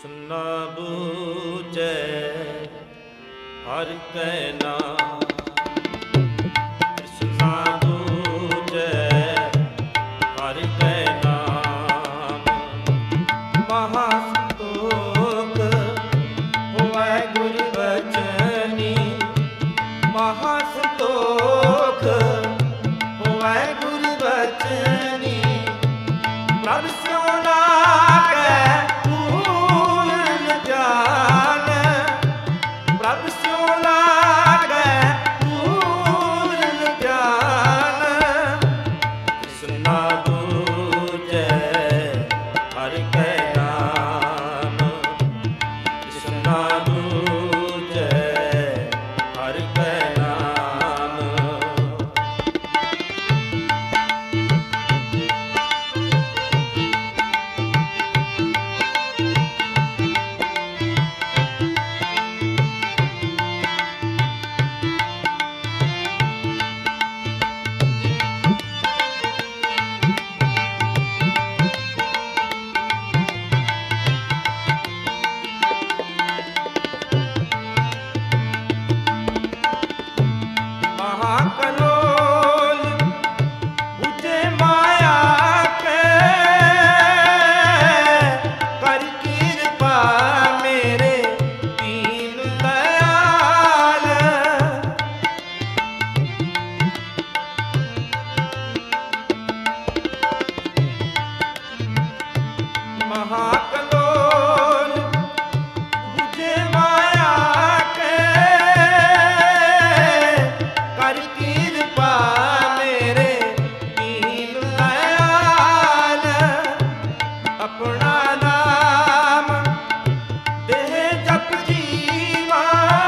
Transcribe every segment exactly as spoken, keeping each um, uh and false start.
ਤ੍ਰਿਸ਼ਨਾ ਬੂਝੈ ਹਰਿ ਕੈ ਨਾਮ, ਤ੍ਰਿਸ਼ਨਾ ਬੂਝੈ ਹਰਿ ਕੈ ਨਾਮ। ਮਹਾ ਸੰਤੋਖ ਹੋਵੈ ਗੁਰ ਬਚਨੀ, ਮਹਾ ਸੰਤੋਖ ਹੋਵੈ ਗੁਰ ਬਚਨੀ। ਪ੍ਰਭ ਸਿਉ ਲਾਗੈ ਪੂਰਨ ਜਾਨ, ਪ੍ਰਭ ਸਿਉ ਲਾਗੈ ਪੂਰਨ ਜਾਨ। ਤ੍ਰਿਸ਼ਨਾ ਬੂਝੈ ਹਰਿ ਕੈ ਨਾਮ, ਤ੍ਰਿਸ਼ਨਾ ਬੂਝੈ ਹਰਿ ਕੈ ਨਾਮ। महाकलोल बुझे माया के, कर कृपा मेरे दीन दयाल। महाकलोल बुझे माया के, कर कृपा मेरे दीन दयाल। अपना नाम देह जप जीवा,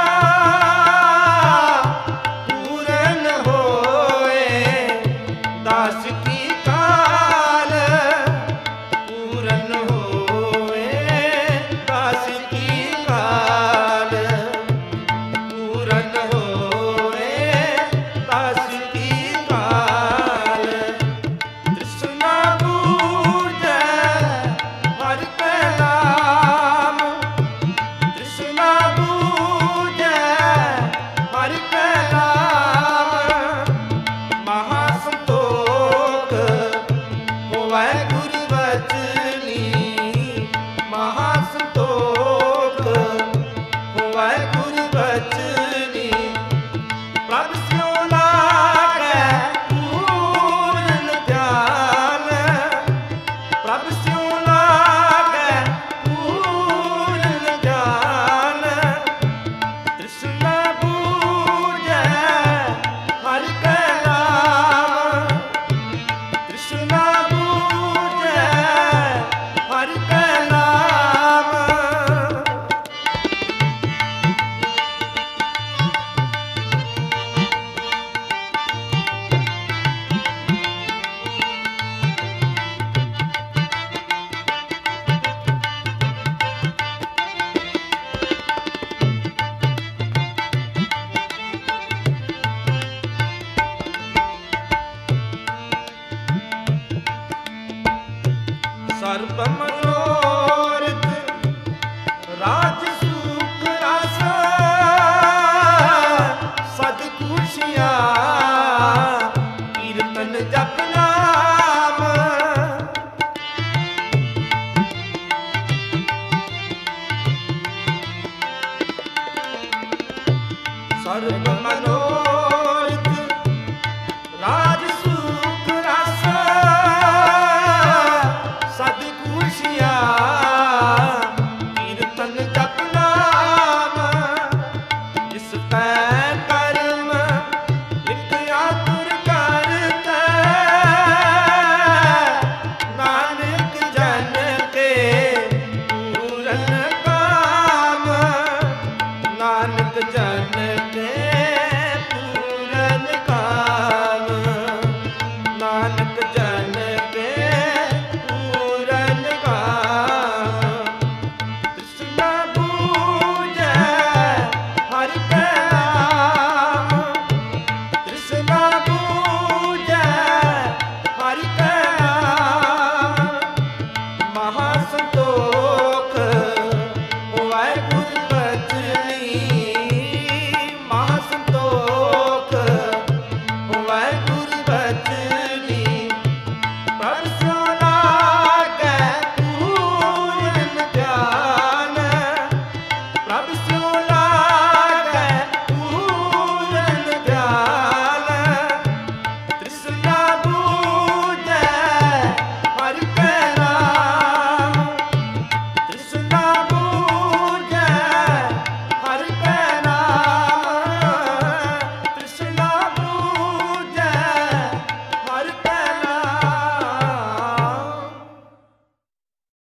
पूरन होए दास की काल, पूरन होए दास की काल, पूरन होए दास की काल। तृष्णा बूझै हरि कੈ नाम, तृष्णा बूझै हरि कੈ नाम। महा संतोख होवै गुर बचनी, महा संतोख होवै गुर बचनी। प्रभ सिਉ ਲਾਗੈ ਪੂਰਨ ਧਿਆਨ, ਪ੍ਰਭ ਸਿਉ ਲਾਗੈ ਪੂਰਨ ਧਿਆਨ। ਤ੍ਰਿਸ਼ਨਾ ਬੂਝੈ ਹਰਿ ਕੈ ਨਾਮ, ਤ੍ਰਿਸ਼ਨਾ ਬੂਝੈ ਹਰਿ ਕੈ ਨਾਮ। सर्व मनोरथ राज